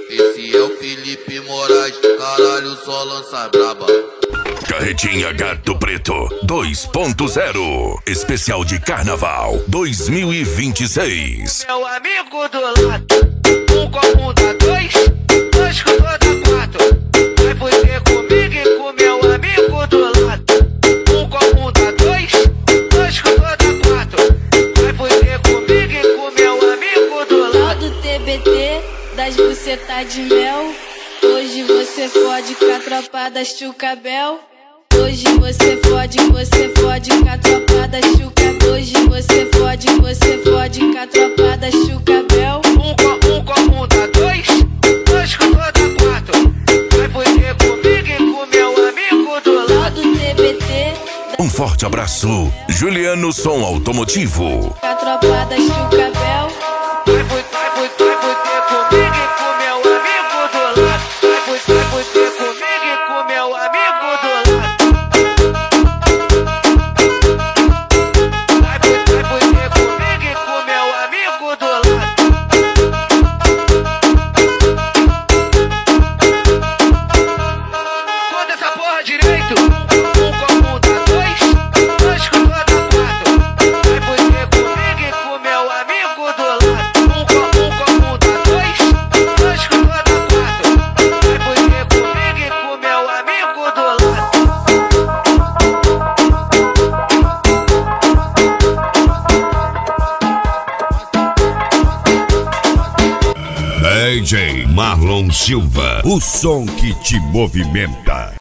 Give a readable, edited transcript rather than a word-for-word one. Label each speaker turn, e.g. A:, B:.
A: Esse é o Felipe Moraes, caralho, só lança braba.
B: Carretinha Gato Preto 2.0 Especial de Carnaval 2026.
C: Meu amigo do lado, um copo dá dois, dois com toda quatro. Vai fuder comigo e com meu amigo do lado. Um copo dá dois, dois com toda quatro. Vai fuder comigo e com meu amigo do lado.
D: Lá do TBT, das bucetas de mel. Hoje você fode com a tropa da Chucabel. Hoje você fode com a tropa da Chucabel. Hoje você fode com a tropa da Chucabel.
C: Um copo dá dois, dois com toda quatro. Vai fuder comigo e com meu amigo do lado.
D: Lá do TBT,
B: Um forte abraço, Juliano Som Automotivo.
D: com a tropa da Chucabel.
C: Vai fuder comigo e com meu amigo do lado. Vai fuder comigo e com meu amigo do lado. Vai fuder comigo e com meu amigo do lado. Conta essa porra direito. Um copo dá dois, dois com toda quatro. Vai fuder comigo e com meu amigo do lado. Um copo dá dois, dois com toda quatro. Vai fuder comigo e com meu amigo do lado.
E: DJ Marlon Silva, o som que te movimenta.